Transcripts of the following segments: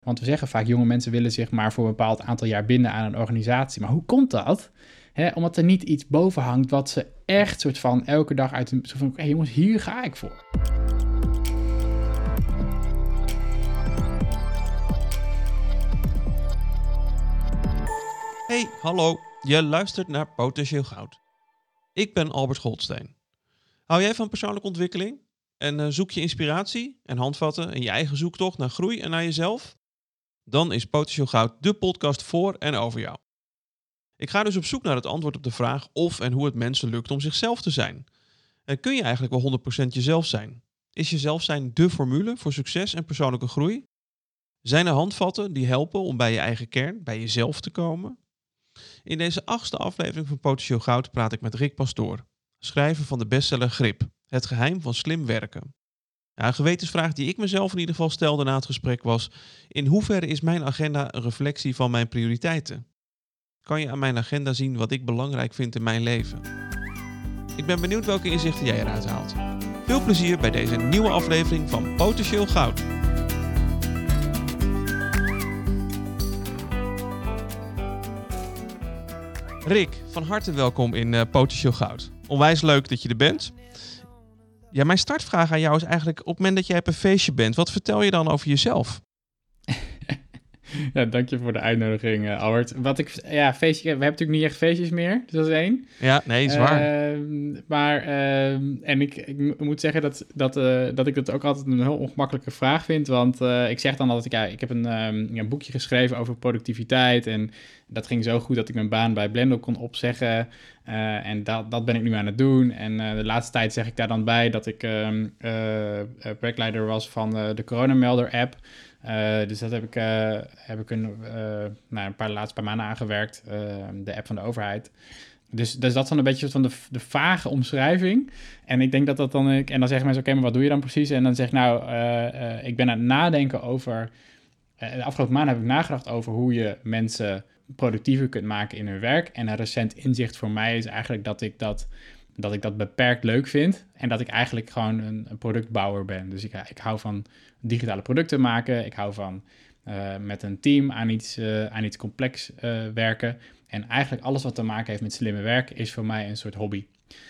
Want we zeggen vaak, jonge mensen willen zich maar voor een bepaald aantal jaar binden aan een organisatie. Maar hoe komt dat? Omdat er niet iets boven hangt wat ze echt soort van elke dag uit een... van, hey jongens, hier ga ik voor. Hey, hallo. Je luistert naar Potentieel Goud. Ik ben Albert Scholtsteen. Hou jij van persoonlijke ontwikkeling? En zoek je inspiratie en handvatten in je eigen zoektocht naar groei en naar jezelf? Dan is Potentieel Goud de podcast voor en over jou. Ik ga dus op zoek naar het antwoord op de vraag of en hoe het mensen lukt om zichzelf te zijn. En kun je eigenlijk wel 100% jezelf zijn? Is jezelf zijn dé formule voor succes en persoonlijke groei? Zijn er handvatten die helpen om bij je eigen kern, bij jezelf te komen? In deze 8e aflevering van Potentieel Goud praat ik met Rick Pastoor, schrijver van de bestseller Grip, het geheim van slim werken. Ja, een gewetensvraag die ik mezelf in ieder geval stelde na het gesprek was: in hoeverre is mijn agenda een reflectie van mijn prioriteiten? Kan je aan mijn agenda zien wat ik belangrijk vind in mijn leven? Ik ben benieuwd welke inzichten jij eruit haalt. Veel plezier bij deze nieuwe aflevering van Potentieel Goud. Rick, van harte welkom in Potentieel Goud. Onwijs leuk dat je er bent. Ja, mijn startvraag aan jou is eigenlijk: op het moment dat jij op een feestje bent, wat vertel je dan over jezelf? Ja, dank je voor de uitnodiging, Albert. Feestje, we hebben natuurlijk niet echt feestjes meer, dus dat is 1. Ja, nee, is waar. En ik moet zeggen dat ik dat ook altijd een heel ongemakkelijke vraag vind. Want ik zeg dan altijd, ik heb een boekje geschreven over productiviteit. En dat ging zo goed dat ik mijn baan bij Blendel kon opzeggen. En dat ben ik nu aan het doen. En de laatste tijd zeg ik daar dan bij dat ik projectleider was van de Coronamelder-app. Dus dat heb ik een paar maanden aangewerkt, de app van de overheid. Dus dat is dan een beetje van de vage omschrijving. En ik denk dat dan... En dan zeggen mensen, oké, maar wat doe je dan precies? En dan zeg ik, ik ben aan het nadenken over... de afgelopen maanden heb ik nagedacht over hoe je mensen productiever kunt maken in hun werk. En een recent inzicht voor mij is eigenlijk dat ik dat beperkt leuk vind. En dat ik eigenlijk gewoon een productbouwer ben. Dus ik hou van digitale producten maken. Ik hou van met een team aan iets complex werken. En eigenlijk alles wat te maken heeft met slimme werk is voor mij een soort hobby.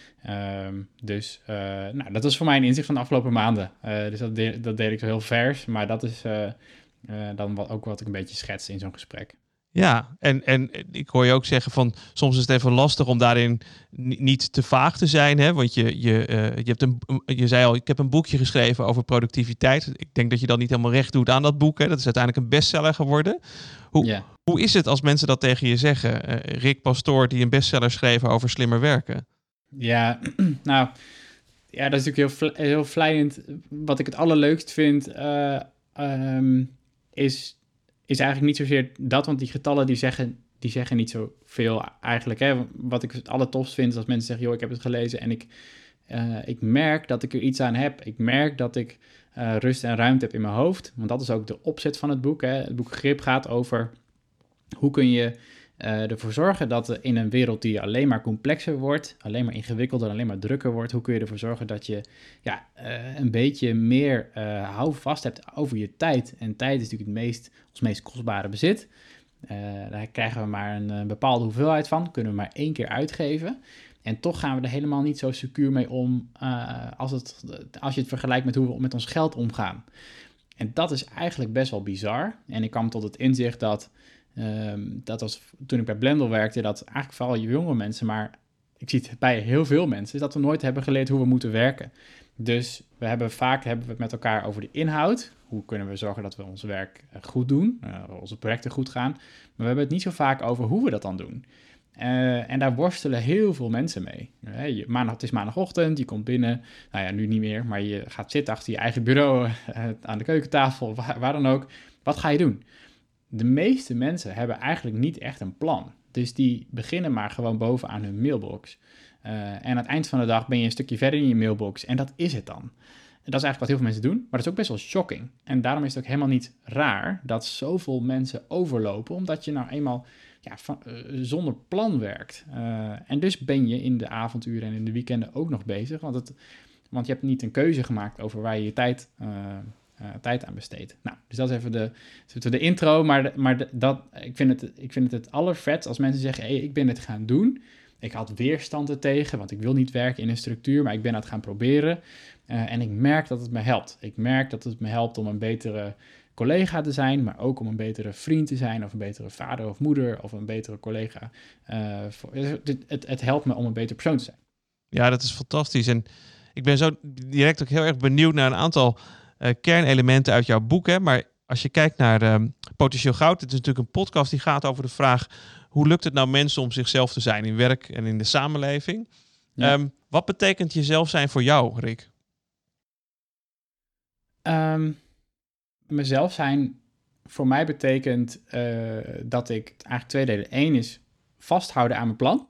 Dat was voor mij een inzicht van de afgelopen maanden. Dus dat deed ik zo heel vers. Maar dat is dan ook wat ik een beetje schets in zo'n gesprek. Ja, en ik hoor je ook zeggen van soms is het even lastig om daarin niet te vaag te zijn, hè? Want je zei al, ik heb een boekje geschreven over productiviteit. Ik denk dat je dat niet helemaal recht doet aan dat boek, hè? Dat is uiteindelijk een bestseller geworden. Hoe is het als mensen dat tegen je zeggen? Rick Pastoor die een bestseller schreef over slimmer werken. Ja, nou, ja, dat is natuurlijk heel vlijend. Wat ik het allerleukst vind is eigenlijk niet zozeer dat, want die getallen die zeggen niet zoveel eigenlijk. Hè? Wat ik het allertofst vind is als mensen zeggen, joh, ik heb het gelezen en ik merk dat ik er iets aan heb. Ik merk dat ik rust en ruimte heb in mijn hoofd. Want dat is ook de opzet van het boek. Hè? Het boek Grip gaat over hoe kun je ervoor zorgen dat in een wereld die alleen maar complexer wordt, alleen maar ingewikkelder, alleen maar drukker wordt, hoe kun je ervoor zorgen dat je een beetje meer houvast hebt over je tijd. En tijd is natuurlijk ons meest kostbare bezit. Daar krijgen we maar een bepaalde hoeveelheid van, kunnen we maar 1 keer uitgeven. En toch gaan we er helemaal niet zo secuur mee om als je het vergelijkt met hoe we met ons geld omgaan. En dat is eigenlijk best wel bizar. En ik kwam tot het inzicht dat was toen ik bij Blendel werkte, dat eigenlijk vooral jonge mensen, maar ik zie het bij heel veel mensen, dat we nooit hebben geleerd hoe we moeten werken. Dus we hebben het met elkaar over de inhoud. Hoe kunnen we zorgen dat we ons werk goed doen, onze projecten goed gaan. Maar we hebben het niet zo vaak over hoe we dat dan doen. En daar worstelen heel veel mensen mee. Het is maandagochtend, je komt binnen, nu niet meer, maar je gaat zitten achter je eigen bureau, aan de keukentafel, waar dan ook. Wat ga je doen? De meeste mensen hebben eigenlijk niet echt een plan. Dus die beginnen maar gewoon bovenaan hun mailbox. En aan het eind van de dag ben je een stukje verder in je mailbox. En dat is het dan. En dat is eigenlijk wat heel veel mensen doen. Maar dat is ook best wel shocking. En daarom is het ook helemaal niet raar dat zoveel mensen overlopen. Omdat je nou eenmaal zonder plan werkt. En dus ben je in de avonduren en in de weekenden ook nog bezig. Want je hebt niet een keuze gemaakt over waar je je tijd tijd aan besteed. Nou, dus dat is even de intro, ik vind het allervetst als mensen zeggen, hey, ik ben het gaan doen. Ik had weerstand er tegen, want ik wil niet werken in een structuur, maar ik ben het gaan proberen. En ik merk dat het me helpt. Ik merk dat het me helpt om een betere collega te zijn, maar ook om een betere vriend te zijn, of een betere vader of moeder, of een betere collega. Het helpt me om een betere persoon te zijn. Ja, dat is fantastisch. En ik ben zo direct ook heel erg benieuwd naar een aantal kernelementen uit jouw boek. Hè? Maar als je kijkt naar Potentieel Goud, dit is natuurlijk een podcast die gaat over de vraag, hoe lukt het nou mensen om zichzelf te zijn in werk en in de samenleving? Ja. Wat betekent jezelf zijn voor jou, Rick? Mezelf zijn voor mij betekent dat ik eigenlijk twee delen. Eén is vasthouden aan mijn plan.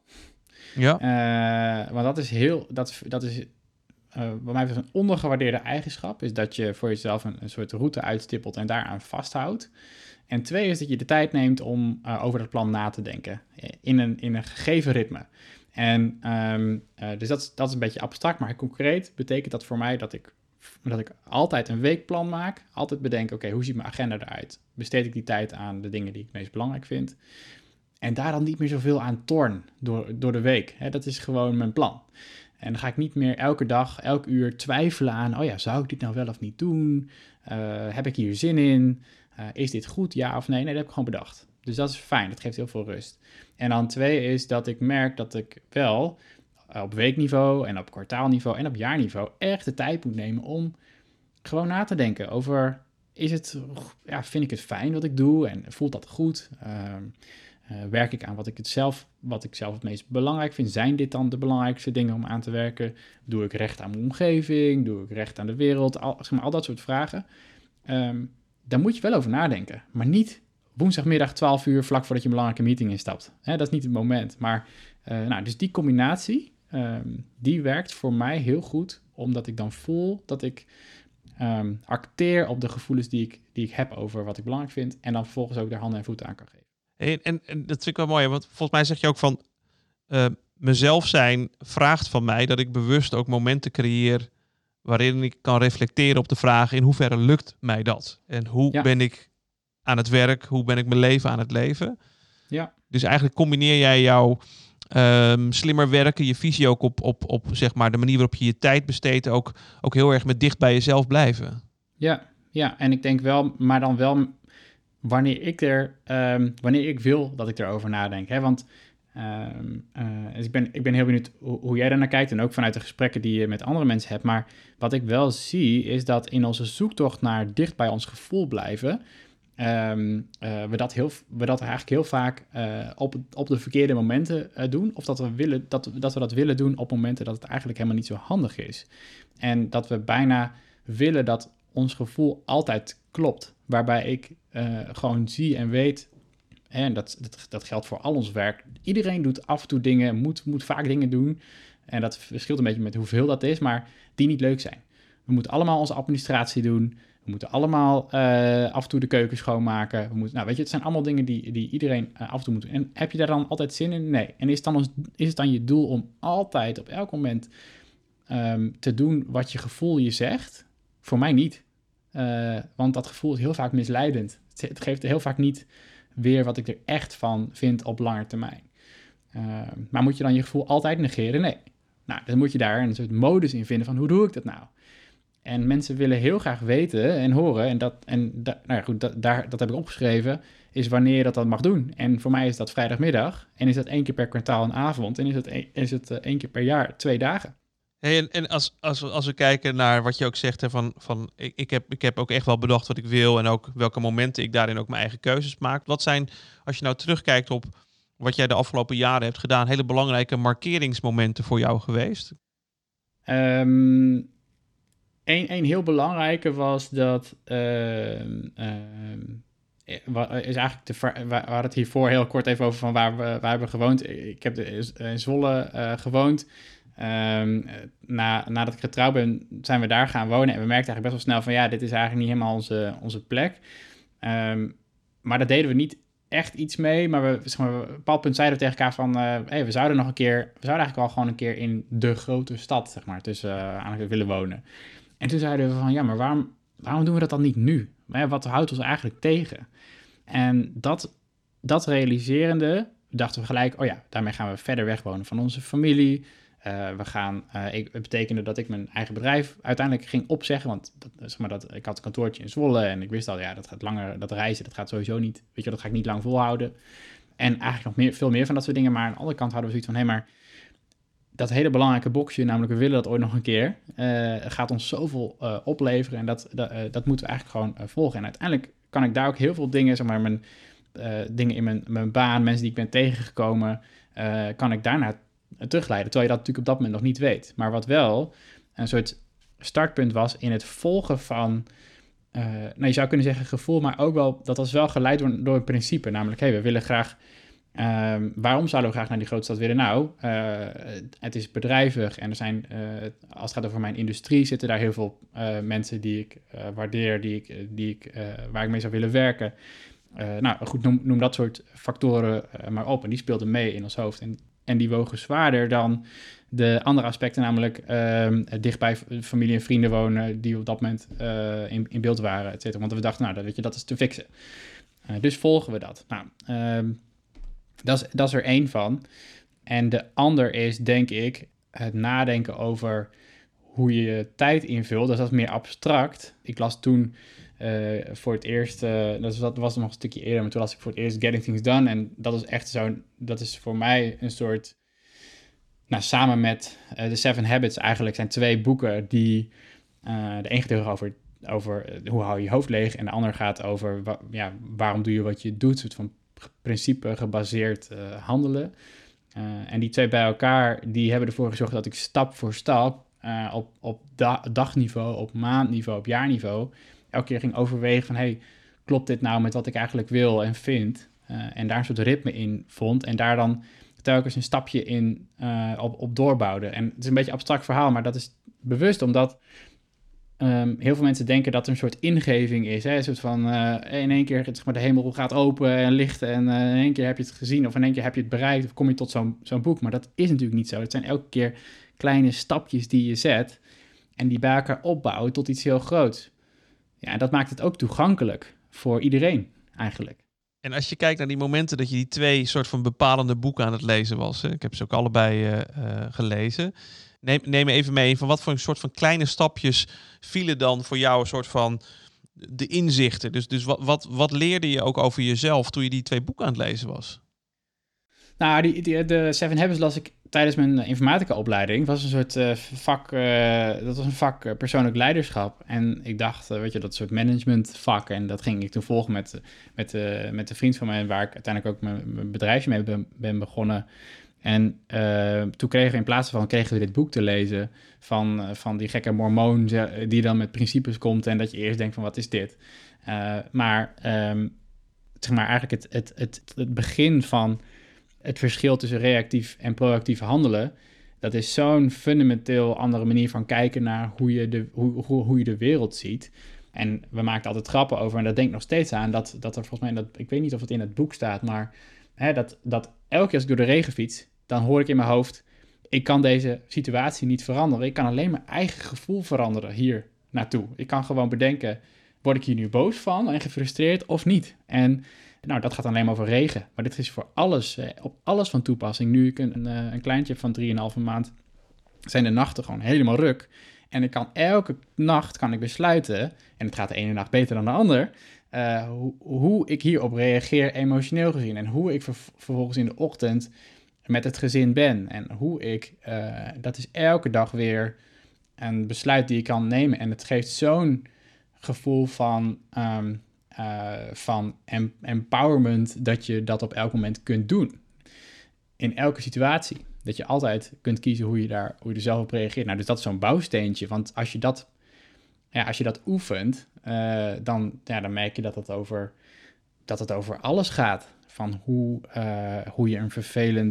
Ja. Want dat is wat mij betreft een ondergewaardeerde eigenschap, is dat je voor jezelf een soort route uitstippelt en daaraan vasthoudt. En twee is dat je de tijd neemt om over dat plan na te denken in een gegeven ritme. En dus dat is een beetje abstract, maar concreet betekent dat voor mij dat ik altijd een weekplan maak. Altijd bedenk, oké, hoe ziet mijn agenda eruit? Besteed ik die tijd aan de dingen die ik het meest belangrijk vind? En daar dan niet meer zoveel aan torn door de week. Hè? Dat is gewoon mijn plan. En dan ga ik niet meer elke dag, elk uur twijfelen aan, oh ja, zou ik dit nou wel of niet doen? Heb ik hier zin in? Is dit goed, ja of nee? Nee, dat heb ik gewoon bedacht. Dus dat is fijn, dat geeft heel veel rust. En dan twee is dat ik merk dat ik wel op weekniveau en op kwartaalniveau en op jaarniveau echt de tijd moet nemen om gewoon na te denken over, vind ik het fijn wat ik doe en voelt dat goed? Werk ik aan wat ik zelf het meest belangrijk vind? Zijn dit dan de belangrijkste dingen om aan te werken? Doe ik recht aan mijn omgeving? Doe ik recht aan de wereld? Al dat soort vragen. Daar moet je wel over nadenken. Maar niet woensdagmiddag 12 uur vlak voordat je een belangrijke meeting instapt. Dat is niet het moment. Maar dus die combinatie, die werkt voor mij heel goed. Omdat ik dan voel dat ik acteer op de gevoelens die ik heb over wat ik belangrijk vind. En dan vervolgens ook daar handen en voeten aan kan geven. En dat vind ik wel mooi, want volgens mij zeg je ook van, mezelf zijn vraagt van mij dat ik bewust ook momenten creëer waarin ik kan reflecteren op de vraag, in hoeverre lukt mij dat? En hoe ben ik aan het werk? Hoe ben ik mijn leven aan het leven? Ja. Dus eigenlijk combineer jij jouw slimmer werken, je visie ook op zeg maar de manier waarop je je tijd besteedt, ook heel erg met dicht bij jezelf blijven. Ja, en ik denk wel, maar dan wel wanneer ik wil dat ik erover nadenk. Hè? Want dus ik ben heel benieuwd hoe jij daarnaar kijkt en ook vanuit de gesprekken die je met andere mensen hebt. Maar wat ik wel zie is dat in onze zoektocht naar dicht bij ons gevoel blijven, we dat eigenlijk heel vaak op de verkeerde momenten doen. Of dat we dat willen doen op momenten dat het eigenlijk helemaal niet zo handig is. En dat we bijna willen dat ons gevoel altijd klopt. Waarbij ik gewoon zie en weet, en dat geldt voor al ons werk. Iedereen doet af en toe dingen, moet vaak dingen doen. En dat verschilt een beetje met hoeveel dat is, maar die niet leuk zijn. We moeten allemaal onze administratie doen. We moeten allemaal af en toe de keuken schoonmaken. Het zijn allemaal dingen die iedereen af en toe moet doen. En heb je daar dan altijd zin in? Nee. En is het dan je doel om altijd, op elk moment, te doen wat je gevoel je zegt? Voor mij niet. Want dat gevoel is heel vaak misleidend. Het geeft heel vaak niet weer wat ik er echt van vind op lange termijn. Maar moet je dan je gevoel altijd negeren? Nee. Nou, dan moet je daar een soort modus in vinden van, hoe doe ik dat nou? En mensen willen heel graag weten en horen, dat heb ik opgeschreven, is wanneer je dat mag doen. En voor mij is dat vrijdagmiddag, en is dat 1 keer per kwartaal een avond, en is het 1 keer per jaar 2 dagen. Hey, en als we kijken naar wat je ook zegt, hè, ik heb ook echt wel bedacht wat ik wil en ook welke momenten ik daarin ook mijn eigen keuzes maak. Wat zijn, als je nou terugkijkt op wat jij de afgelopen jaren hebt gedaan, hele belangrijke markeringsmomenten voor jou geweest? Een heel belangrijke was dat is eigenlijk we hadden het hiervoor heel kort even over van waar we hebben gewoond. Ik heb in Zwolle gewoond. Nadat ik getrouwd ben, zijn we daar gaan wonen. En we merkten eigenlijk best wel snel van, ja, dit is eigenlijk niet helemaal onze plek. Maar daar deden we niet echt iets mee. Maar op een bepaald punt zeiden we tegen elkaar van, we zouden eigenlijk wel gewoon een keer in de grote stad, zeg maar, aan willen wonen. En toen zeiden we van, ja, maar waarom waarom doen we dat dan niet nu? Wat houdt ons eigenlijk tegen? En dat realiserende dachten we gelijk, daarmee gaan we verder weg wonen van onze familie. Het betekende dat ik mijn eigen bedrijf uiteindelijk ging opzeggen, want ik had een kantoortje in Zwolle en ik wist al, dat gaat langer, dat reizen, dat gaat sowieso niet, dat ga ik niet lang volhouden. En eigenlijk nog veel meer van dat soort dingen, maar aan de andere kant hadden we zoiets van, maar dat hele belangrijke boxje, namelijk we willen dat ooit nog een keer, gaat ons zoveel opleveren en dat moeten we eigenlijk gewoon volgen. En uiteindelijk kan ik daar ook heel veel dingen, dingen in mijn baan, mensen die ik ben tegengekomen, kan ik daarna terugleiden, terwijl je dat natuurlijk op dat moment nog niet weet. Maar wat wel een soort startpunt was in het volgen van, je zou kunnen zeggen gevoel, maar ook wel, dat was wel geleid door een principe, namelijk, we willen graag, waarom zouden we graag naar die grote stad willen? Nou, het is bedrijvig en er zijn, als het gaat over mijn industrie, zitten daar heel veel mensen die ik waardeer, waar ik mee zou willen werken. Goed, noem dat soort factoren maar op. En die speelden mee in ons hoofd. En die wogen zwaarder dan de andere aspecten, namelijk dichtbij familie en vrienden wonen die op dat moment in beeld waren, et cetera. Want we dachten, dat is te fixen. Dus volgen we dat. Dat is er één van. En de ander is, denk ik, het nadenken over hoe je je tijd invult. Dus dat is meer abstract. Ik las toen voor het eerst, dat was nog een stukje eerder, maar toen las ik voor het eerst Getting Things Done. En dat is echt dat is voor mij een soort, samen met The 7 Habits eigenlijk zijn 2 boeken die, de een gaat over hoe hou je je hoofd leeg en de ander gaat over, waarom doe je wat je doet, een soort van principe gebaseerd handelen. En die 2 bij elkaar, die hebben ervoor gezorgd dat ik stap voor stap op dagniveau, op maandniveau, op jaarniveau elke keer ging overwegen van, klopt dit nou met wat ik eigenlijk wil en vind? En daar een soort ritme in vond en daar dan telkens een stapje in op doorbouwde. En het is een beetje een abstract verhaal, maar dat is bewust omdat heel veel mensen denken dat er een soort ingeving is. Een soort van in één keer de hemel gaat open en licht en in één keer heb je het gezien of in één keer heb je het bereikt of kom je tot zo'n boek. Maar dat is natuurlijk niet zo. Het zijn elke keer kleine stapjes die je zet en die bij elkaar opbouwen tot iets heel groots. Ja, en dat maakt het ook toegankelijk voor iedereen eigenlijk. En als je kijkt naar die momenten dat je die 2 soort van bepalende boeken aan het lezen was. Hè? Ik heb ze ook allebei gelezen. Neem me even mee van wat voor een soort van kleine stapjes vielen dan voor jou een soort van de inzichten. Dus wat leerde je ook over jezelf toen je die 2 boeken aan het lezen was? Nou, de 7 Habits las ik tijdens mijn informatica-opleiding. Was een soort vak persoonlijk leiderschap. En ik dacht, dat soort managementvak. En dat ging ik toen volgen met de vriend van mij, waar ik uiteindelijk ook mijn bedrijfje mee ben begonnen. En toen kregen we dit boek te lezen van die gekke mormoon die dan met principes komt en dat je eerst denkt van wat is dit? Maar eigenlijk het begin van het verschil tussen reactief en proactief handelen, dat is zo'n fundamenteel andere manier van kijken naar hoe je de wereld ziet. En we maken altijd grappen over, en dat denk ik nog steeds aan, dat er volgens mij, ik weet niet of het in het boek staat, maar dat elke keer als ik door de regen fiets, dan hoor ik in mijn hoofd, ik kan deze situatie niet veranderen. Ik kan alleen mijn eigen gevoel veranderen hier naartoe. Ik kan gewoon bedenken, word ik hier nu boos van en gefrustreerd of niet? En dat gaat alleen maar over regen. Maar dit is voor alles, op alles van toepassing. Nu ik een kleintje heb van 3,5 maand, zijn de nachten gewoon helemaal ruk. En elke nacht kan ik besluiten, en het gaat de ene nacht beter dan de ander, hoe ik hierop reageer emotioneel gezien. En hoe ik vervolgens in de ochtend met het gezin ben. En hoe ik, dat is elke dag weer een besluit die ik kan nemen. En het geeft zo'n gevoel van empowerment dat je dat op elk moment kunt doen. In elke situatie. Dat je altijd kunt kiezen hoe je er zelf op reageert. Nou, dus dat is zo'n bouwsteentje. Want als je dat oefent, dan merk je dat het over alles gaat. Van hoe je een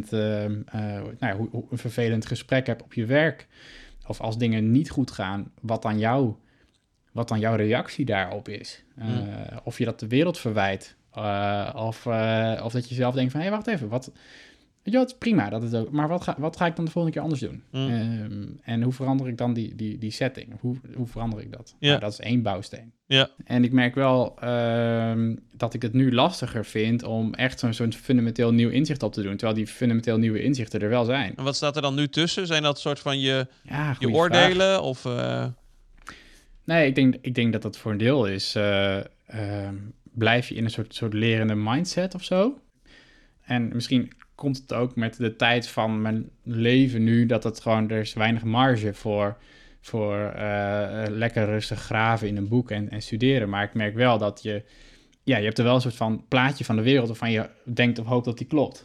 vervelend gesprek hebt op je werk. Of als dingen niet goed gaan, wat dan jouw reactie daarop is. Of je dat de wereld verwijt. Of dat je zelf denkt van, wacht even, Weet je wel, het is prima dat het ook... Maar wat ga ik dan de volgende keer anders doen? En hoe verander ik dan die setting? Hoe verander ik dat? Ja. Nou, dat is 1 bouwsteen. Ja. En ik merk wel dat ik het nu lastiger vind om echt zo'n fundamenteel nieuw inzicht op te doen. Terwijl die fundamenteel nieuwe inzichten er wel zijn. En wat staat er dan nu tussen? Zijn dat soort van je goeie oordelen? vraag. Of, Nee, ik denk dat dat voor een deel is... blijf je in een soort lerende mindset of zo. En misschien komt het ook met de tijd van mijn leven nu... dat het gewoon, er is weinig marge voor lekker rustig graven in een boek en studeren. Maar ik merk wel dat je hebt er wel een soort van plaatje van de wereld... waarvan je denkt of hoopt dat die klopt.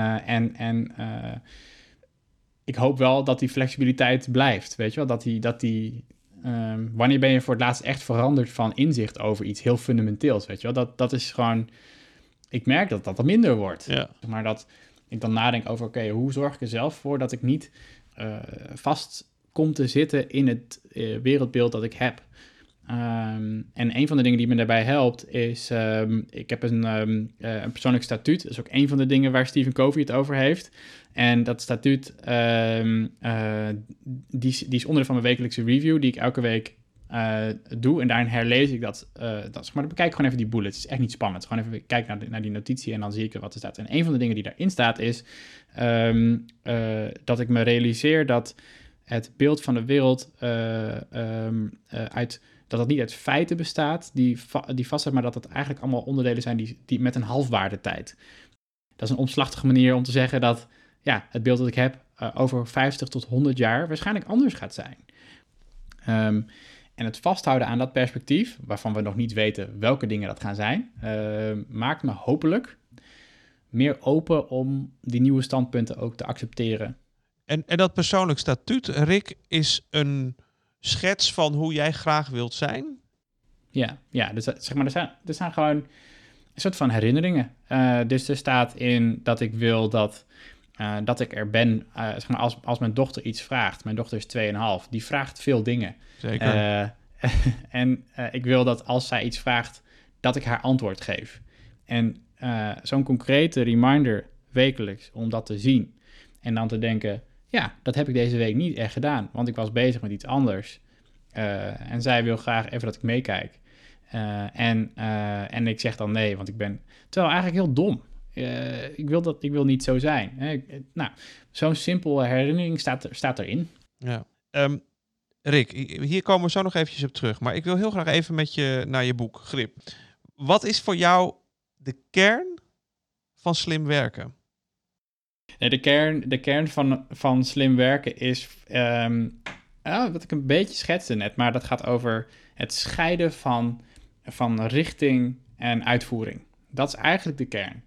Ik hoop wel dat die flexibiliteit blijft, weet je wel? Dat die wanneer ben je voor het laatst echt veranderd van inzicht over iets heel fundamenteels, weet je wel? Dat is gewoon... Ik merk dat dat minder wordt. Ja. Maar dat ik dan nadenk over, oké, hoe zorg ik er zelf voor dat ik niet vast kom te zitten in het wereldbeeld dat ik heb. En een van de dingen die me daarbij helpt is... ik heb een persoonlijk statuut. Dat is ook een van de dingen waar Stephen Covey het over heeft. En dat statuut, die is onderdeel van mijn wekelijkse review... die ik elke week doe. En daarin herlees ik dat. Maar dan bekijk ik gewoon even die bullets. Het is echt niet spannend. Gewoon even kijken naar die notitie en dan zie ik wat er staat. En een van de dingen die daarin staat is... dat ik me realiseer dat het beeld van de wereld... dat het niet uit feiten bestaat die vastzet, maar dat het eigenlijk allemaal onderdelen zijn die met een halfwaardetijd. Dat is een omslachtige manier om te zeggen dat het beeld dat ik heb over 50 tot 100 jaar waarschijnlijk anders gaat zijn. En het vasthouden aan dat perspectief, waarvan we nog niet weten welke dingen dat gaan zijn, maakt me hopelijk meer open om die nieuwe standpunten ook te accepteren. En dat persoonlijk statuut, Rick, is een schets van hoe jij graag wilt zijn? Ja, dus zeg maar, er zijn gewoon een soort van herinneringen. Dus er staat in dat ik wil dat ik er ben. Zeg maar, als mijn dochter iets vraagt, mijn dochter is 2,5, die vraagt veel dingen. Zeker. En ik wil dat als zij iets vraagt, dat ik haar antwoord geef. En zo'n concrete reminder wekelijks om dat te zien. En dan te denken, dat heb ik deze week niet echt gedaan, want ik was bezig met iets anders. En zij wil graag even dat ik meekijk. En ik zeg dan nee, want ik ben... Terwijl eigenlijk heel dom. Ik wil niet zo zijn. Zo'n simpele herinnering staat erin. Ja. Rick, hier komen we zo nog eventjes op terug. Maar ik wil heel graag even met je naar je boek, Grip. Wat is voor jou de kern van slim werken? Nee, de kern van slim werken is... wat ik een beetje schetste net, maar dat gaat over het scheiden van richting en uitvoering. Dat is eigenlijk de kern.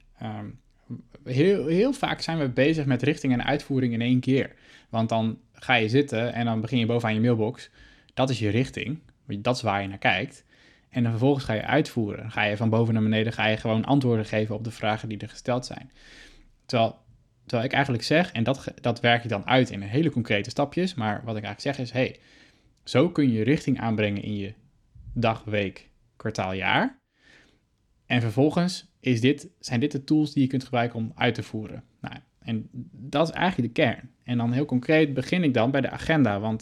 Heel vaak zijn we bezig met richting en uitvoering in één keer. Want dan ga je zitten en dan begin je bovenaan je mailbox. Dat is je richting, dat is waar je naar kijkt. En dan vervolgens ga je uitvoeren. Dan ga je van boven naar beneden gewoon antwoorden geven op de vragen die er gesteld zijn. Terwijl ik eigenlijk zeg, en dat werk ik dan uit in hele concrete stapjes, maar wat ik eigenlijk zeg is, zo kun je richting aanbrengen in je dag, week, kwartaal, jaar. En vervolgens zijn dit de tools die je kunt gebruiken om uit te voeren. Nou, en dat is eigenlijk de kern. En dan heel concreet begin ik dan bij de agenda, want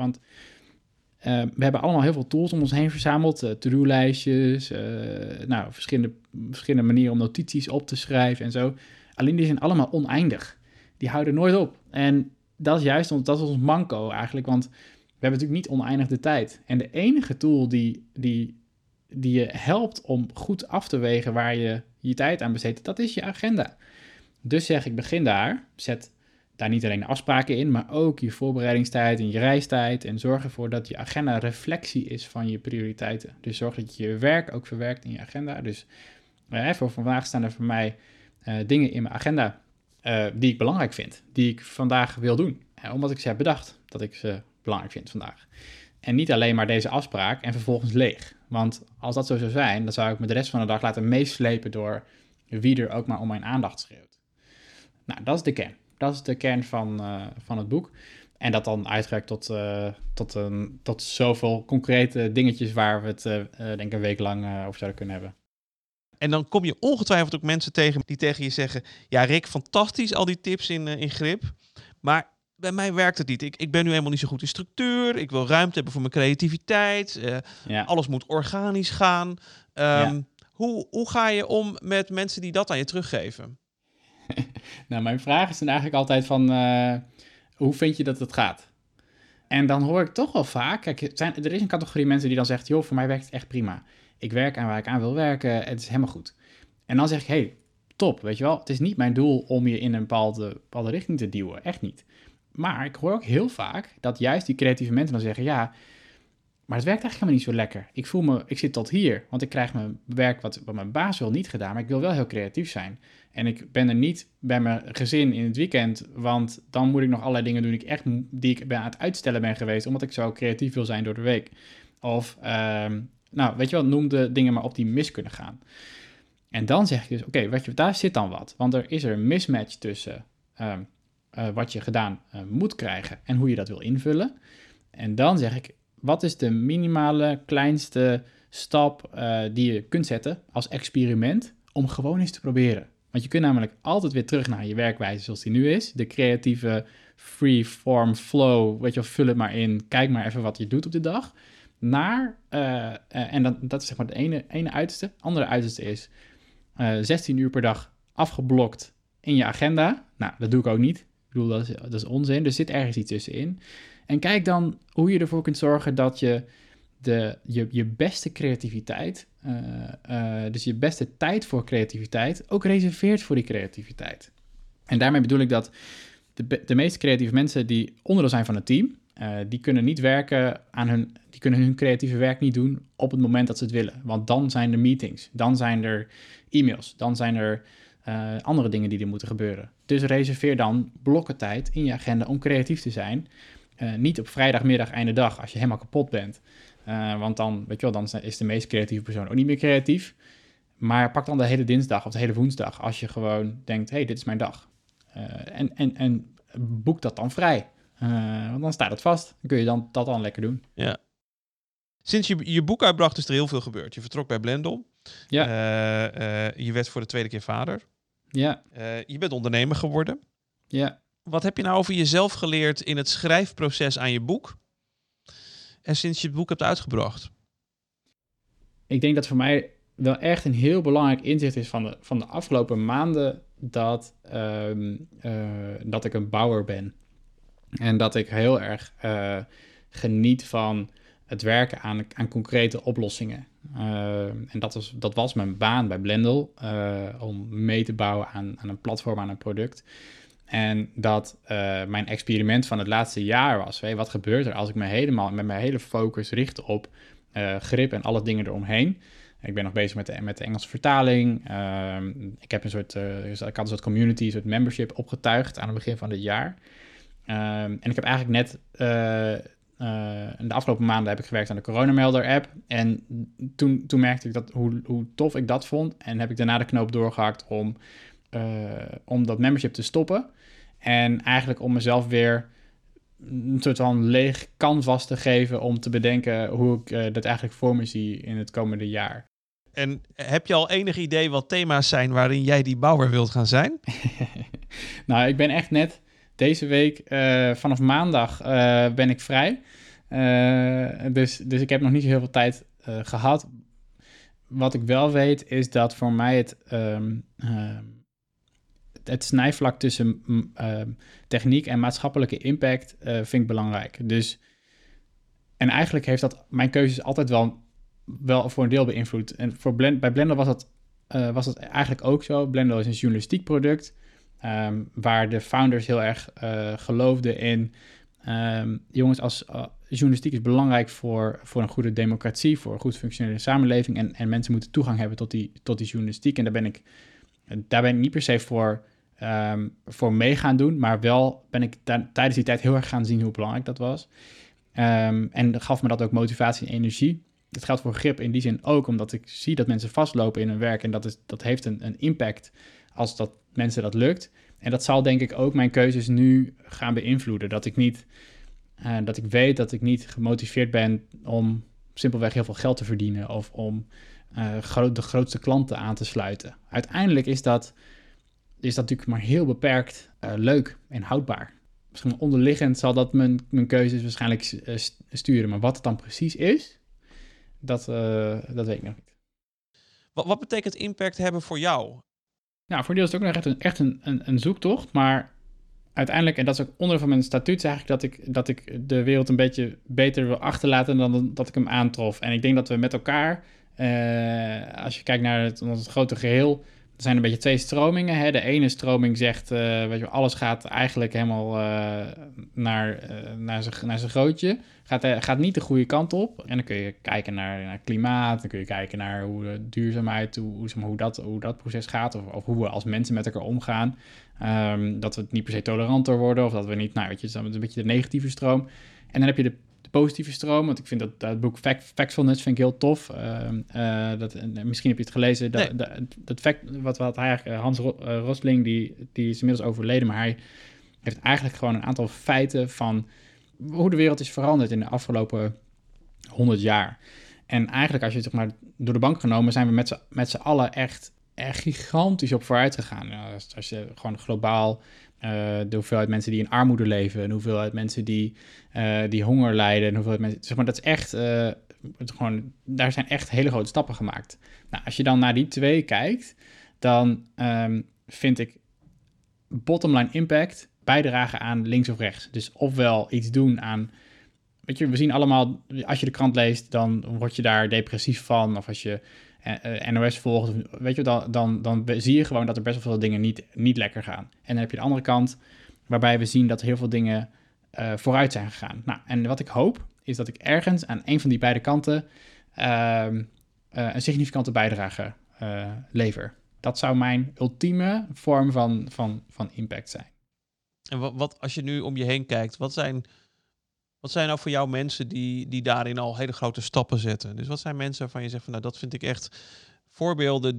we hebben allemaal heel veel tools om ons heen verzameld. To-do-lijstjes, verschillende manieren om notities op te schrijven en zo. Alleen die zijn allemaal oneindig. Die houden nooit op. En dat is juist dat is ons manco eigenlijk, want we hebben natuurlijk niet oneindig de tijd. En de enige tool die je helpt om goed af te wegen waar je je tijd aan besteedt, dat is je agenda. Dus zeg ik, begin daar. Zet daar niet alleen de afspraken in, maar ook je voorbereidingstijd en je reistijd. En zorg ervoor dat je agenda een reflectie is van je prioriteiten. Dus zorg dat je je werk ook verwerkt in je agenda. Dus voor vandaag staan er voor mij dingen in mijn agenda die ik belangrijk vind. Die ik vandaag wil doen. Omdat ik ze heb bedacht dat ik ze belangrijk vind vandaag. En niet alleen maar deze afspraak en vervolgens leeg. Want als dat zo zou zijn, dan zou ik me de rest van de dag laten meeslepen door wie er ook maar om mijn aandacht schreeuwt. Nou, dat is de kern. Dat is de kern van het boek. En dat dan uitreikt tot zoveel concrete dingetjes waar we het denk ik een week lang over zouden kunnen hebben. En dan kom je ongetwijfeld ook mensen tegen die tegen je zeggen... ja, Rick, fantastisch, al die tips in grip. Maar bij mij werkt het niet. Ik ben nu helemaal niet zo goed in structuur. Ik wil ruimte hebben voor mijn creativiteit. Alles moet organisch gaan. Hoe ga je om met mensen die dat aan je teruggeven? Nou, mijn vraag is dan eigenlijk altijd van... hoe vind je dat het gaat? En dan hoor ik toch wel vaak... Kijk, er is een categorie mensen die dan zegt... joh, voor mij werkt het echt prima. Ik werk aan waar ik aan wil werken. Het is helemaal goed. En dan zeg ik, hey, top, weet je wel. Het is niet mijn doel om je in een bepaalde richting te duwen. Echt niet. Maar ik hoor ook heel vaak dat juist die creatieve mensen dan zeggen... ja, maar het werkt eigenlijk helemaal niet zo lekker. Ik zit tot hier, want ik krijg mijn werk wat mijn baas wil niet gedaan... maar ik wil wel heel creatief zijn. En ik ben er niet bij mijn gezin in het weekend... want dan moet ik nog allerlei dingen doen die ik ben aan het uitstellen ben geweest... omdat ik zo creatief wil zijn door de week. Of, nou, weet je wel, noem de dingen maar op die mis kunnen gaan. En dan zeg ik dus, oké, daar zit dan wat. Want er is een mismatch tussen... wat je gedaan moet krijgen en hoe je dat wil invullen. En dan zeg ik, wat is de minimale, kleinste stap die je kunt zetten als experiment om gewoon eens te proberen? Want je kunt namelijk altijd weer terug naar je werkwijze zoals die nu is. De creatieve free-form flow, weet je wel, vul het maar in, kijk maar even wat je doet op de dag. En dat is zeg maar de ene uiterste. Andere uiterste is 16 uur per dag afgeblokt in je agenda. Nou, dat doe ik ook niet. Ik bedoel, dat is onzin. Er zit ergens iets tussenin. En kijk dan hoe je ervoor kunt zorgen dat je je beste creativiteit, dus je beste tijd voor creativiteit, ook reserveert voor die creativiteit. En daarmee bedoel ik dat de meest creatieve mensen die onderdeel zijn van het team, die kunnen niet werken die kunnen hun creatieve werk niet doen op het moment dat ze het willen. Want dan zijn er meetings, dan zijn er e-mails, dan zijn er andere dingen die er moeten gebeuren. Dus reserveer dan blokken tijd in je agenda om creatief te zijn. Niet op vrijdagmiddag, einde dag, als je helemaal kapot bent. Want dan, weet je wel, dan is de meest creatieve persoon ook niet meer creatief. Maar pak dan de hele dinsdag of de hele woensdag, als je gewoon denkt, hey, dit is mijn dag. En boek dat dan vrij. Want dan staat het vast. Dan kun je dat dan lekker doen. Ja. Sinds je boek uitbracht is er heel veel gebeurd. Je vertrok bij Blendel. Ja. Je werd voor de tweede keer vader. Ja. Je bent ondernemer geworden. Ja. Wat heb je nou over jezelf geleerd in het schrijfproces aan je boek? En sinds je het boek hebt uitgebracht? Ik denk dat voor mij wel echt een heel belangrijk inzicht is van de afgelopen maanden dat ik een bouwer ben. En dat ik heel erg geniet van het werken aan concrete oplossingen. En dat was mijn baan bij Blendel, om mee te bouwen aan een platform, aan een product. En dat mijn experiment van het laatste jaar was. Wat gebeurt er als ik me helemaal met mijn hele focus richt op grip en alle dingen eromheen. Ik ben nog bezig met de Engelse vertaling. Ik had een soort community, een soort membership opgetuigd aan het begin van dit jaar. En ik heb eigenlijk net in de afgelopen maanden heb ik gewerkt aan de coronamelder-app. En toen merkte ik hoe tof ik dat vond. En heb ik daarna de knoop doorgehakt om dat membership te stoppen. En eigenlijk om mezelf weer een soort van leeg canvas te geven om te bedenken hoe ik dat eigenlijk voor me zie in het komende jaar. En heb je al enig idee wat thema's zijn waarin jij die bouwer wilt gaan zijn? Nou, ik ben echt net deze week, vanaf maandag ben ik vrij. Dus ik heb nog niet zo heel veel tijd gehad. Wat ik wel weet is dat voor mij het snijvlak tussen techniek en maatschappelijke impact vind ik belangrijk. Dus, en eigenlijk heeft dat mijn keuzes altijd wel voor een deel beïnvloed. En bij Blendel was dat eigenlijk ook zo. Blendel is een journalistiek product, waar de founders heel erg geloofden in. Jongens, journalistiek is belangrijk voor een goede democratie, voor een goed functionerende samenleving. En mensen moeten toegang hebben tot die journalistiek. En daar ben ik niet per se voor mee gaan doen, maar wel ben ik tijdens die tijd heel erg gaan zien hoe belangrijk dat was. En dat gaf me dat ook motivatie en energie. Het geldt voor grip in die zin ook, omdat ik zie dat mensen vastlopen in hun werk. En dat heeft een impact als dat mensen dat lukt. En dat zal denk ik ook mijn keuzes nu gaan beïnvloeden. Dat ik weet dat ik niet gemotiveerd ben om simpelweg heel veel geld te verdienen. Of om de grootste klanten aan te sluiten. Uiteindelijk is dat natuurlijk maar heel beperkt leuk en houdbaar. Misschien onderliggend zal dat mijn keuzes waarschijnlijk sturen. Maar wat het dan precies is, dat weet ik nog niet. Wat betekent impact hebben voor jou? Nou, voor die is het ook nog echt een zoektocht. Maar uiteindelijk, en dat is ook onderdeel van mijn statuut, is eigenlijk dat ik de wereld een beetje beter wil achterlaten dan dat ik hem aantrof. En ik denk dat we met elkaar, als je kijkt naar het grote geheel, er zijn een beetje twee stromingen. Hè? De ene stroming zegt, weet je, alles gaat eigenlijk helemaal naar zijn grootje. Gaat niet de goede kant op. En dan kun je kijken naar klimaat. Dan kun je kijken naar hoe duurzaamheid, hoe dat proces gaat. Of hoe we als mensen met elkaar omgaan. Dat we niet per se toleranter worden. Of dat we niet, nou weet je, dat is een beetje de negatieve stroom. En dan heb je de positieve stroom. Want ik vind dat boek Factfulness vind ik heel tof. Misschien heb je het gelezen. Nee. Dat fact, wat hij eigenlijk, Hans Rosling, die is inmiddels overleden. Maar hij heeft eigenlijk gewoon een aantal feiten van hoe de wereld is veranderd in de afgelopen 100 jaar. En eigenlijk, als je het zeg maar door de bank genomen, zijn we met z'n allen echt gigantisch op vooruit gegaan. Als je gewoon globaal de hoeveelheid mensen die in armoede leven, de hoeveelheid mensen die honger lijden, de hoeveelheid mensen, zeg maar, dat is echt daar zijn echt hele grote stappen gemaakt. Nou, als je dan naar die twee kijkt, dan vind ik bottomline impact bijdragen aan links of rechts. Dus ofwel iets doen aan, weet je, we zien allemaal, als je de krant leest, dan word je daar depressief van. Of als je NOS volgt, weet je, dan zie je gewoon dat er best wel veel dingen niet lekker gaan. En dan heb je de andere kant, waarbij we zien dat heel veel dingen vooruit zijn gegaan. Nou, en wat ik hoop, is dat ik ergens aan een van die beide kanten een significante bijdrage lever. Dat zou mijn ultieme vorm van impact zijn. En wat als je nu om je heen kijkt, wat zijn nou voor jou mensen die daarin al hele grote stappen zetten? Dus wat zijn mensen waarvan je zegt van, nou, dat vind ik echt voorbeelden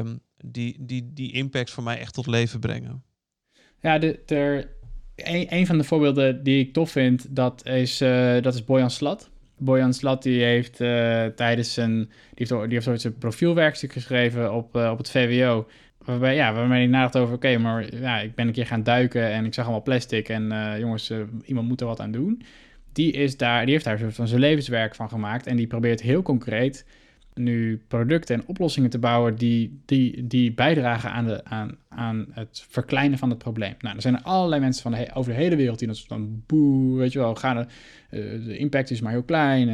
die impact voor mij echt tot leven brengen? Ja, een van de voorbeelden die ik tof vind, dat is Boyan Slat. Boyan Slat die heeft die heeft ooit zijn profielwerkstuk geschreven op het VWO. Waarmee ik nadacht over, oké, maar ja, ik ben een keer gaan duiken en ik zag allemaal plastic en jongens, iemand moet er wat aan doen. Die heeft daar een soort van zijn levenswerk van gemaakt en die probeert heel concreet nu producten en oplossingen te bouwen die bijdragen aan het verkleinen van het probleem. Nou, er zijn er allerlei mensen over de hele wereld die dan boe, weet je wel, de impact is maar heel klein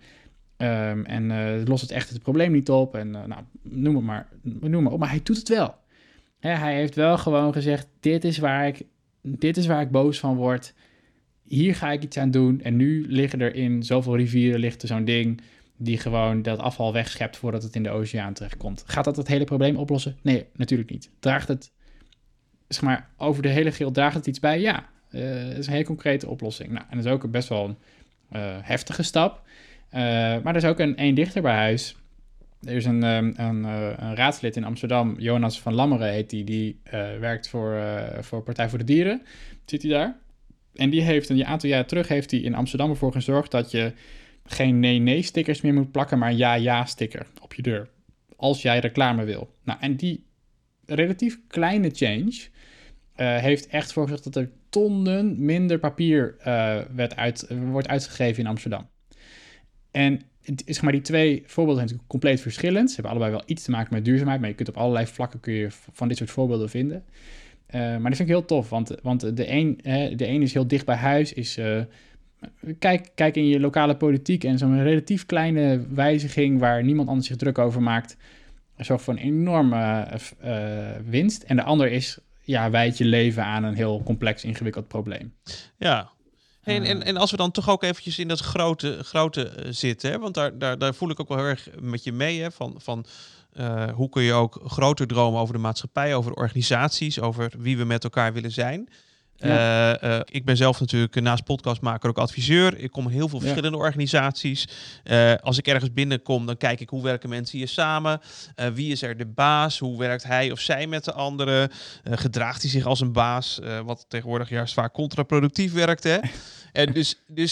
en lost het echt het probleem niet op en noem het maar op, maar hij doet het wel. Hij heeft wel gewoon gezegd, dit is waar ik boos van word. Hier ga ik iets aan doen. En nu liggen er in zoveel rivieren ligt er zo'n ding die gewoon dat afval wegschept voordat het in de oceaan terechtkomt. Gaat dat het hele probleem oplossen? Nee, natuurlijk niet. Draagt het, zeg maar, over de hele geheel draagt het iets bij? Ja, het is een hele concrete oplossing. Nou, en dat is ook best wel een heftige stap. Maar er is ook een dichter bij huis. Er is een raadslid in Amsterdam, Jonas van Lammeren heet die werkt voor Partij voor de Dieren. Zit hij daar? En die heeft een aantal jaar terug heeft hij in Amsterdam ervoor gezorgd dat je geen nee-nee-stickers meer moet plakken, maar ja-ja-sticker op je deur. Als jij reclame wil. Nou, en die relatief kleine change heeft echt voor gezorgd dat er tonnen minder papier wordt uitgegeven in Amsterdam. En zeg maar, die twee voorbeelden zijn natuurlijk compleet verschillend. Ze hebben allebei wel iets te maken met duurzaamheid, maar je kunt op allerlei vlakken van dit soort voorbeelden vinden. Maar dat vind ik heel tof, want de een is heel dicht bij huis, kijk in je lokale politiek en zo'n relatief kleine wijziging waar niemand anders zich druk over maakt, zorgt voor een enorme winst. En de ander is, wijd je leven aan een heel complex, ingewikkeld probleem. Ja. En als we dan toch ook eventjes in dat grote zitten, hè? Want daar voel ik ook wel heel erg met je mee, hè? Van hoe kun je ook groter dromen over de maatschappij, over de organisaties, over wie we met elkaar willen zijn. Ja. Ik ben zelf natuurlijk naast podcastmaker ook adviseur. Ik kom in heel veel verschillende organisaties. Als ik ergens binnenkom, dan kijk ik hoe werken mensen hier samen. Wie is er de baas? Hoe werkt hij of zij met de anderen? Gedraagt hij zich als een baas? Wat tegenwoordig juist vaak contraproductief werkt. Hè? Dus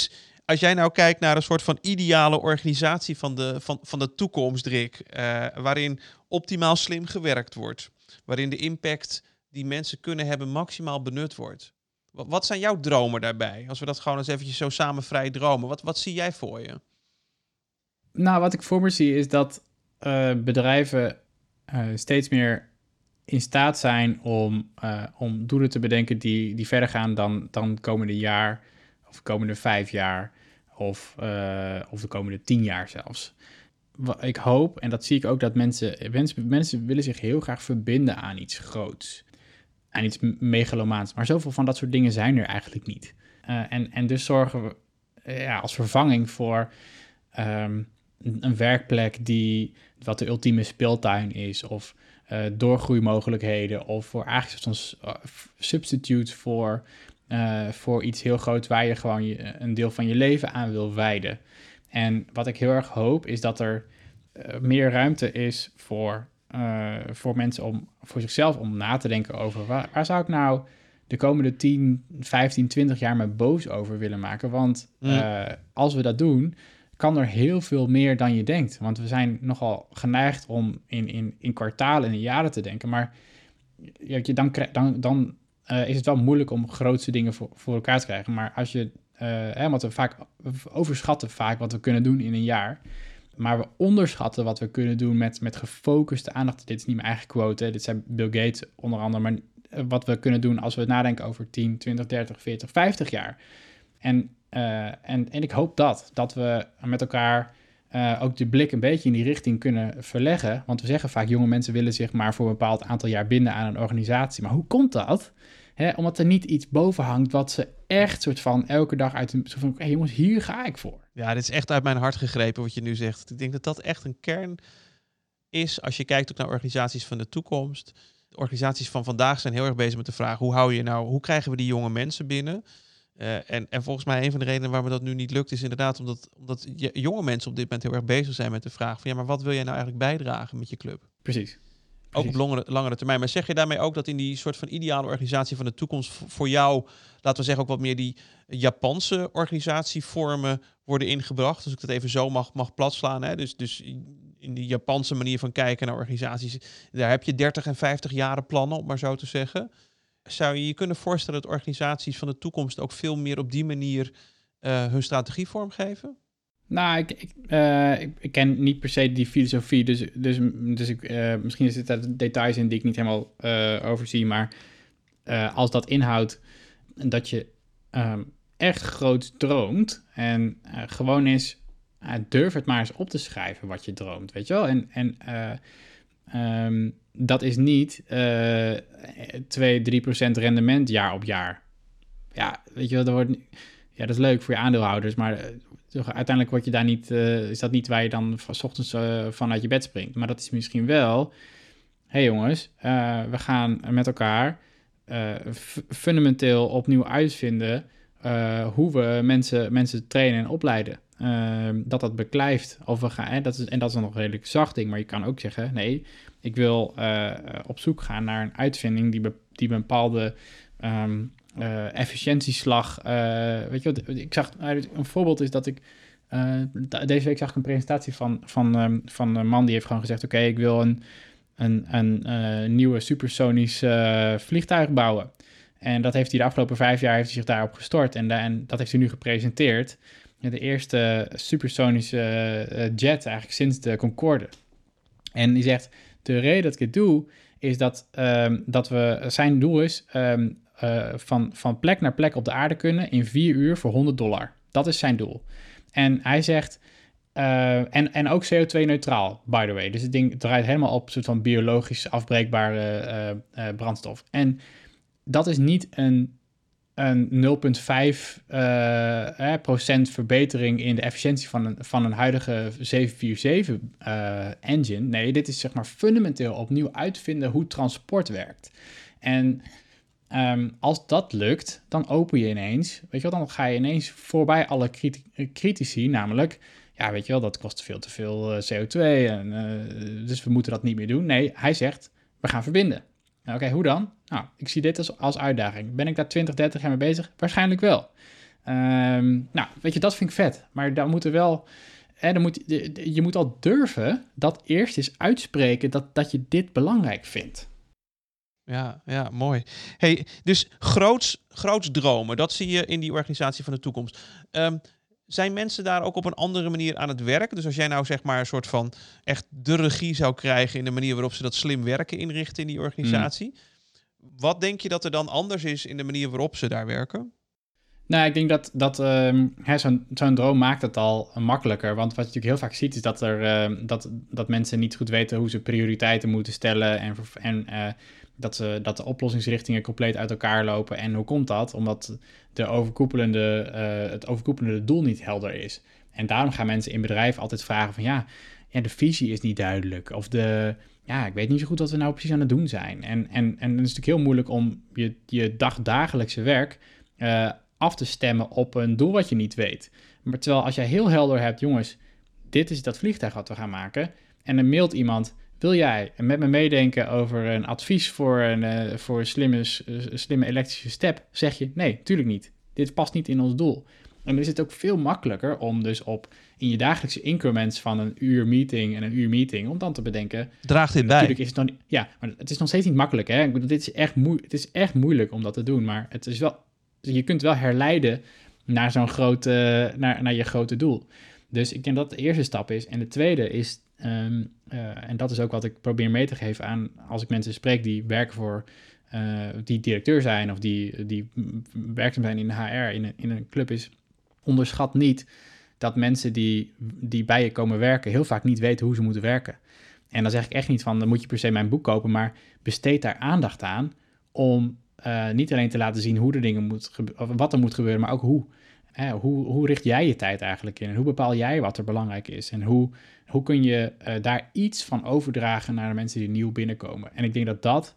Als jij nou kijkt naar een soort van ideale organisatie van de toekomst, Rick, waarin optimaal slim gewerkt wordt, waarin de impact die mensen kunnen hebben maximaal benut wordt. Wat zijn jouw dromen daarbij? Als we dat gewoon eens eventjes zo samen vrij dromen. Wat zie jij voor je? Nou, wat ik voor me zie is dat bedrijven steeds meer in staat zijn om doelen te bedenken die verder gaan dan het komende jaar, of de komende 5 jaar, of de komende 10 jaar zelfs. Ik hoop, en dat zie ik ook, dat mensen willen zich heel graag verbinden aan iets groots, aan iets megalomaans. Maar zoveel van dat soort dingen zijn er eigenlijk niet. En dus zorgen we als vervanging voor een werkplek wat de ultieme speeltuin is, of doorgroeimogelijkheden, of voor eigenlijk soms substitute voor iets heel groots waar je gewoon een deel van je leven aan wil wijden. En wat ik heel erg hoop is dat er meer ruimte is voor mensen voor zichzelf om na te denken over waar zou ik nou de komende 10, 15, 20 jaar me boos over willen maken. Want als we dat doen, kan er heel veel meer dan je denkt. Want we zijn nogal geneigd om in kwartalen en in jaren te denken. Maar dan is het wel moeilijk om grootste dingen voor elkaar te krijgen. Maar als je, want we overschatten vaak wat we kunnen doen in een jaar. Maar we onderschatten wat we kunnen doen met gefocuste aandacht. Dit is niet mijn eigen quote, dit zijn Bill Gates onder andere. Maar wat we kunnen doen als we nadenken over 10, 20, 30, 40, 50 jaar. En ik hoop dat we met elkaar ook de blik een beetje in die richting kunnen verleggen. Want we zeggen vaak, jonge mensen willen zich maar voor een bepaald aantal jaar binden aan een organisatie. Maar hoe komt dat? Omdat er niet iets boven hangt wat ze echt soort van elke dag uit een... Hey jongens, hier ga ik voor. Ja, dit is echt uit mijn hart gegrepen wat je nu zegt. Ik denk dat dat echt een kern is als je kijkt ook naar organisaties van de toekomst. De organisaties van vandaag zijn heel erg bezig met de vraag, hoe krijgen we die jonge mensen binnen? En volgens mij een van de redenen waarom dat nu niet lukt is inderdaad omdat jonge mensen op dit moment heel erg bezig zijn met de vraag van maar wat wil jij nou eigenlijk bijdragen met je club? Precies. Ook op langere termijn. Maar zeg je daarmee ook dat in die soort van ideale organisatie van de toekomst voor jou, laten we zeggen ook wat meer die Japanse organisatievormen worden ingebracht? Als ik dat even zo mag platslaan. Hè? Dus in die Japanse manier van kijken naar organisaties, daar heb je 30 en 50 jaren plannen, om maar zo te zeggen. Zou je je kunnen voorstellen dat organisaties van de toekomst ook veel meer op die manier hun strategie vormgeven? Nou, ik ken niet per se die filosofie, dus ik, misschien zitten er details in die ik niet helemaal overzie, maar als dat inhoudt dat je echt groot droomt en gewoon eens durf het maar eens op te schrijven wat je droomt, weet je wel? En dat is niet 2-3% rendement jaar op jaar. Ja, weet je wel, dat is leuk voor je aandeelhouders, maar uiteindelijk word je daar niet, is dat niet waar je dan 's ochtends vanuit je bed springt. Maar dat is misschien wel, hey jongens, we gaan met elkaar fundamenteel opnieuw uitvinden hoe we mensen trainen en opleiden. Dat beklijft. Of we gaan, dat is dan nog een redelijk zacht ding, maar je kan ook zeggen, nee, ik wil op zoek gaan naar een uitvinding die een bepaalde efficiëntieslag. Weet je wat, ik zag een voorbeeld is dat ik deze week zag ik een presentatie van een man die heeft gewoon gezegd, oké, ik wil een nieuwe supersonisch vliegtuig bouwen. En dat heeft hij de afgelopen 5 jaar heeft hij zich daarop gestort en dat heeft hij nu gepresenteerd. De eerste supersonische jet eigenlijk sinds de Concorde. En die zegt, de reden dat ik het doe, is dat zijn doel is van plek naar plek op de aarde kunnen in 4 uur voor $100. Dat is zijn doel. En hij zegt, en ook CO2-neutraal, by the way. Dus het ding draait helemaal op een soort van biologisch afbreekbare brandstof. En dat is niet een 0,5% verbetering in de efficiëntie van een huidige 747 engine. Nee, dit is zeg maar fundamenteel opnieuw uitvinden hoe transport werkt. En als dat lukt, dan open je ineens, weet je wel, dan ga je ineens voorbij alle critici, namelijk, ja, weet je wel, dat kost veel te veel CO2, dus we moeten dat niet meer doen. Nee, hij zegt, we gaan verbinden. Oké, hoe dan? Nou, ik zie dit als uitdaging. Ben ik daar 20, 30 jaar mee bezig? Waarschijnlijk wel. Nou, weet je, dat vind ik vet. Maar dan moet er wel... je moet al durven dat eerst eens uitspreken dat je dit belangrijk vindt. Ja, mooi. Hey, dus groots dromen, dat zie je in die organisatie van de toekomst. Zijn mensen daar ook op een andere manier aan het werk? Dus als jij nou zeg maar een soort van echt de regie zou krijgen in de manier waarop ze dat slim werken inrichten in die organisatie. Wat denk je dat er dan anders is in de manier waarop ze daar werken? Nou, ik denk dat zo'n droom maakt het al makkelijker. Want wat je natuurlijk heel vaak ziet is dat mensen niet goed weten hoe ze prioriteiten moeten stellen. En dat de oplossingsrichtingen compleet uit elkaar lopen. En hoe komt dat? Omdat het overkoepelende doel niet helder is. En daarom gaan mensen in bedrijven altijd vragen van ja, de visie is niet duidelijk. Of ik weet niet zo goed wat we nou precies aan het doen zijn. En het is natuurlijk heel moeilijk om je dagdagelijkse werk af te stemmen op een doel wat je niet weet. Maar terwijl als jij heel helder hebt, jongens, dit is dat vliegtuig wat we gaan maken. En dan mailt iemand, wil jij met me meedenken over een advies voor een slimme elektrische step? Zeg je, nee, natuurlijk niet. Dit past niet in ons doel. En dan is het ook veel makkelijker om dus in je dagelijkse increments van een uur meeting en een uur meeting, om dan te bedenken... Draagt dit bij? Natuurlijk is het dan, maar het is nog steeds niet makkelijk. Hè? Ik bedoel, het is echt moeilijk om dat te doen, maar het is wel... Je kunt wel herleiden naar naar je grote doel. Dus ik denk dat de eerste stap is. En de tweede is, en dat is ook wat ik probeer mee te geven aan als ik mensen spreek die werken voor, die directeur zijn of die werkzaam zijn in de HR, in een club, is onderschat niet dat mensen die bij je komen werken heel vaak niet weten hoe ze moeten werken. En dan zeg ik echt niet van, dan moet je per se mijn boek kopen, maar besteed daar aandacht aan om niet alleen te laten zien hoe de dingen wat er moet gebeuren, maar ook hoe. Hoe richt jij je tijd eigenlijk in? En hoe bepaal jij wat er belangrijk is? En hoe kun je daar iets van overdragen naar de mensen die nieuw binnenkomen? En ik denk dat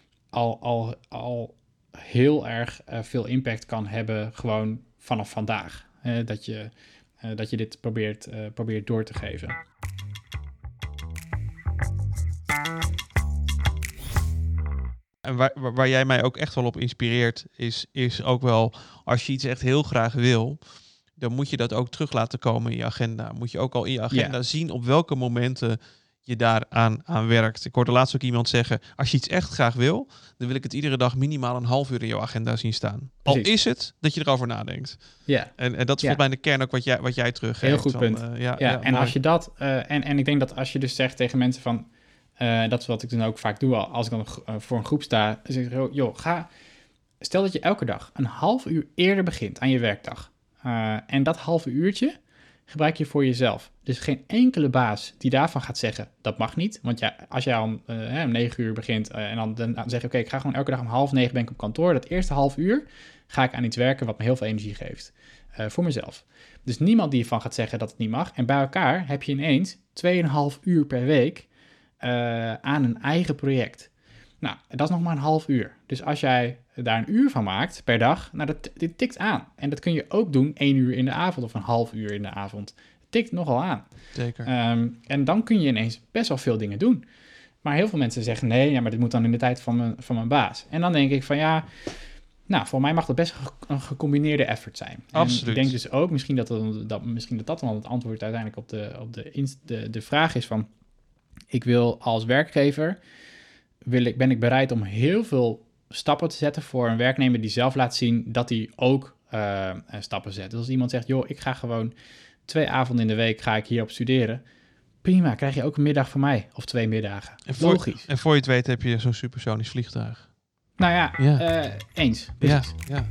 al heel erg veel impact kan hebben gewoon vanaf vandaag. Dat je dit probeert door te geven. En waar jij mij ook echt wel op inspireert, is ook wel, als je iets echt heel graag wil, dan moet je dat ook terug laten komen in je agenda. Moet je ook al in je agenda zien op welke momenten je daaraan werkt. Ik hoorde laatst ook iemand zeggen, als je iets echt graag wil, dan wil ik het iedere dag minimaal een half uur in jouw agenda zien staan. Precies. Al is het dat je erover nadenkt. Ja. En dat is volgens mij de kern ook wat jij teruggeeft. Heel goed punt. En mooi. Als je dat, en ik denk dat als je dus zegt tegen mensen van, dat is wat ik dan ook vaak doe als ik dan voor een groep sta. Dan zeg ik, joh, stel dat je elke dag een half uur eerder begint aan je werkdag. En dat halve uurtje gebruik je voor jezelf. Dus geen enkele baas die daarvan gaat zeggen, dat mag niet. Want als jij om 9 uur begint en dan zeg je, oké, ik ga gewoon elke dag om 8:30 ben ik op kantoor. Dat eerste half uur ga ik aan iets werken wat me heel veel energie geeft. Voor mezelf. Dus niemand die ervan gaat zeggen dat het niet mag. En bij elkaar heb je ineens 2,5 uur per week aan een eigen project. Nou, dat is nog maar een half uur. Dus als jij daar een uur van maakt per dag, nou, dit tikt aan. En dat kun je ook doen 1 uur in de avond of een half uur in de avond. Het tikt nogal aan. Zeker. En dan kun je ineens best wel veel dingen doen. Maar heel veel mensen zeggen, nee, maar dit moet dan in de tijd van mijn baas. En dan denk ik van, voor mij mag dat best een gecombineerde effort zijn. Absoluut. En ik denk dus ook misschien dat wel het antwoord uiteindelijk op de vraag is van, ik wil als werkgever, ben ik bereid om heel veel stappen te zetten voor een werknemer die zelf laat zien dat hij ook stappen zet. Dus als iemand zegt, joh, ik ga gewoon 2 avonden in de week ga ik hierop studeren. Prima, krijg je ook een middag van mij of 2 middagen. Logisch. En voor je het weet heb je zo'n supersonisch vliegtuig. Nou ja, eens. Precies. Ja.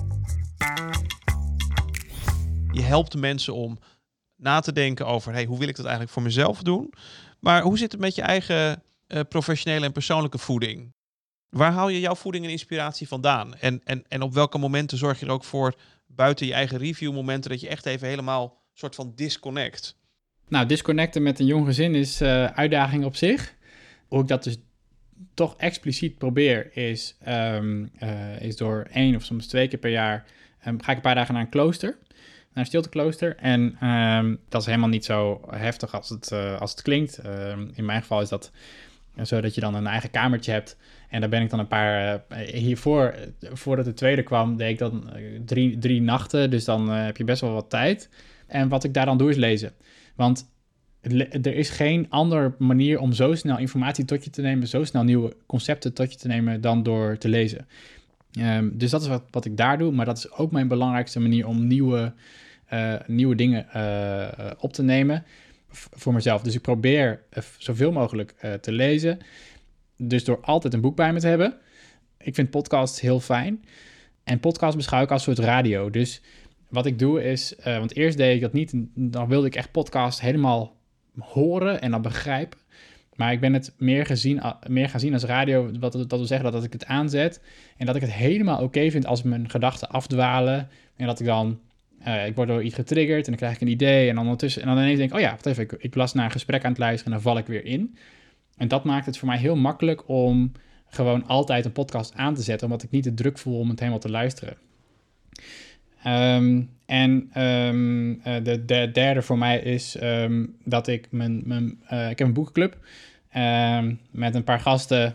Je helpt de mensen om na te denken over, hoe wil ik dat eigenlijk voor mezelf doen? Maar hoe zit het met je eigen professionele en persoonlijke voeding? Waar haal je jouw voeding en inspiratie vandaan? En op welke momenten zorg je er ook voor, buiten je eigen review momenten, dat je echt even helemaal soort van disconnect? Nou, disconnecten met een jong gezin is uitdaging op zich. Hoe ik dat dus toch expliciet probeer is door 1 of soms 2 keer per jaar ga ik een paar dagen naar een klooster. Naar een stilteklooster. En dat is helemaal niet zo heftig als het klinkt. In mijn geval is dat Zodat je dan een eigen kamertje hebt. En daar ben ik dan een paar... hiervoor, voordat de tweede kwam, deed ik dan 3 nachten. Dus dan heb je best wel wat tijd. En wat ik daar dan doe is lezen. Want er is geen andere manier om zo snel informatie tot je te nemen, zo snel nieuwe concepten tot je te nemen, dan door te lezen. Dus dat is wat ik daar doe. Maar dat is ook mijn belangrijkste manier om nieuwe dingen op te nemen voor mezelf. Dus ik probeer zoveel mogelijk te lezen. Dus door altijd een boek bij me te hebben. Ik vind podcasts heel fijn. En podcasts beschouw ik als een soort radio. Dus wat ik doe is... want eerst deed ik dat niet. Dan wilde ik echt podcasts helemaal horen en dan begrijpen. Maar ik ben het meer gaan zien als radio. Dat wil zeggen dat ik het aanzet. En dat ik het helemaal oké vind als mijn gedachten afdwalen. En dat ik dan... ik word door iets getriggerd en dan krijg ik een idee. En dan ondertussen... En dan ineens denk ik, oh ja, wacht even. Ik was naar een gesprek aan het luisteren en dan val ik weer in. En dat maakt het voor mij heel makkelijk om gewoon altijd een podcast aan te zetten. Omdat ik niet de druk voel om het helemaal te luisteren. De derde voor mij is dat ik ik heb een boekenclub met een paar gasten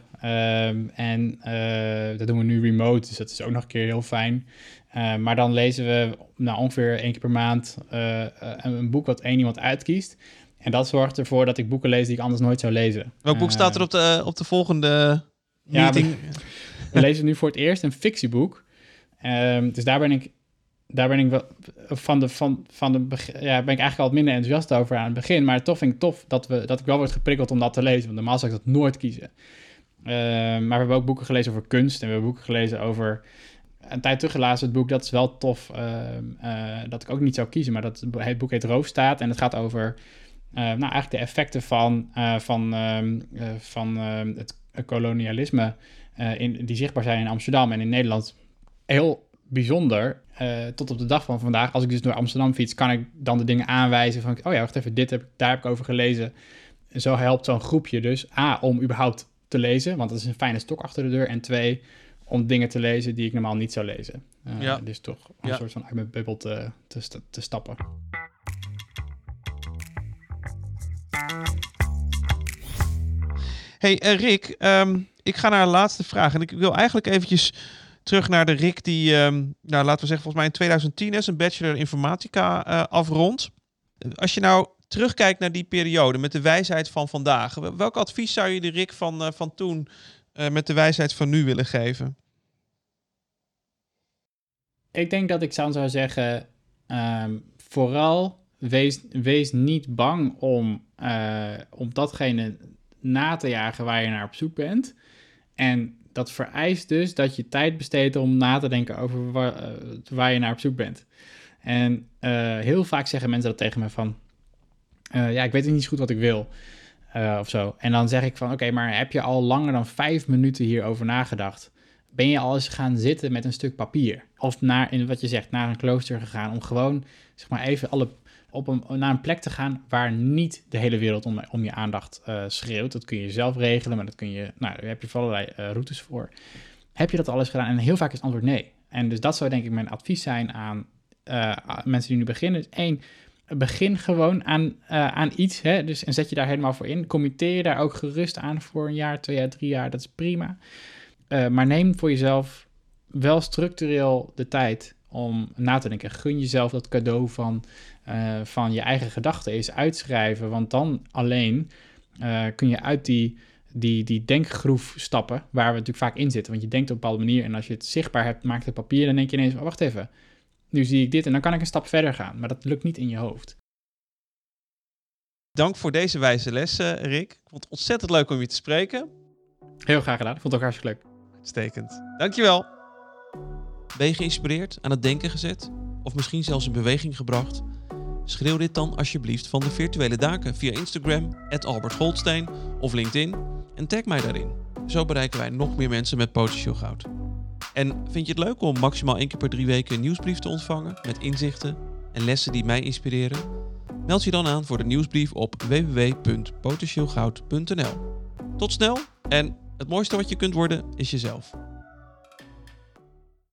dat doen we nu remote, dus dat is ook nog een keer heel fijn. Maar dan lezen we ongeveer 1 keer per maand een boek wat één iemand uitkiest. En dat zorgt ervoor dat ik boeken lees die ik anders nooit zou lezen. Welk boek staat er op de volgende meeting? We lezen nu voor het eerst een fictieboek. Dus daar ben ik wel ben ik eigenlijk al wat minder enthousiast over aan het begin. Maar toch vind ik tof dat ik wel word geprikkeld om dat te lezen. Want normaal zou ik dat nooit kiezen. Maar we hebben ook boeken gelezen over kunst. En we hebben boeken gelezen over... Een tijd terug gelazen het boek, dat is wel tof. Dat ik ook niet zou kiezen. Maar het boek heet Roofstaat. En het gaat over eigenlijk de effecten van het kolonialisme... die zichtbaar zijn in Amsterdam en in Nederland. Heel bijzonder. Tot op de dag van vandaag, als ik dus door Amsterdam fiets, kan ik dan de dingen aanwijzen van, oh ja, wacht even, daar heb ik over gelezen. En zo helpt zo'n groepje dus, om überhaupt te lezen, want dat is een fijne stok achter de deur. En 2, om dingen te lezen die ik normaal niet zou lezen. Dus toch een soort van uit mijn bubbel te stappen. Hey Rick, ik ga naar de laatste vraag. En ik wil eigenlijk eventjes terug naar de Rick die, laten we zeggen, volgens mij in 2010 is een bachelor informatica afrondt. Als je nou terugkijkt naar die periode met de wijsheid van vandaag, welk advies zou je de Rick van toen met de wijsheid van nu willen geven? Ik denk dat ik zou zeggen, vooral wees niet bang om datgene na te jagen waar je naar op zoek bent. En dat vereist dus dat je tijd besteedt om na te denken over waar je naar op zoek bent. En heel vaak zeggen mensen dat tegen me van... ik weet niet zo goed wat ik wil. Of zo. En dan zeg ik van, oké, maar heb je al langer dan 5 minuten hierover nagedacht? Ben je al eens gaan zitten met een stuk papier? Of naar een klooster gegaan om gewoon, zeg maar, even naar een plek te gaan waar niet de hele wereld om je aandacht schreeuwt. Dat kun je zelf regelen, maar daar heb je allerlei routes voor. Heb je dat al eens gedaan? En heel vaak is het antwoord nee. En dus dat zou denk ik mijn advies zijn aan mensen die nu beginnen. Dus 1, begin gewoon aan iets. Hè? Dus, en zet je daar helemaal voor in. Committeer je daar ook gerust aan voor 1 jaar, 2 jaar, 3 jaar. Dat is prima. Maar neem voor jezelf wel structureel de tijd om na te denken. Gun jezelf dat cadeau van je eigen gedachten eens uitschrijven. Want dan alleen kun je uit die denkgroef stappen waar we natuurlijk vaak in zitten. Want je denkt op een bepaalde manier en als je het zichtbaar hebt, maakt het papier, dan denk je ineens, wacht even, nu zie ik dit en dan kan ik een stap verder gaan. Maar dat lukt niet in je hoofd. Dank voor deze wijze les, Rick. Ik vond het ontzettend leuk om je te spreken. Heel graag gedaan. Ik vond het ook hartstikke leuk. Uitstekend. Dankjewel. Ben je geïnspireerd, aan het denken gezet? Of misschien zelfs in beweging gebracht? Schreeuw dit dan alsjeblieft van de virtuele daken via Instagram, @AlbertGoldstein of LinkedIn en tag mij daarin. Zo bereiken wij nog meer mensen met potentieel goud. En vind je het leuk om maximaal 1 keer per 3 weken een nieuwsbrief te ontvangen met inzichten en lessen die mij inspireren? Meld je dan aan voor de nieuwsbrief op www.potentieelgoud.nl. Tot snel en het mooiste wat je kunt worden is jezelf.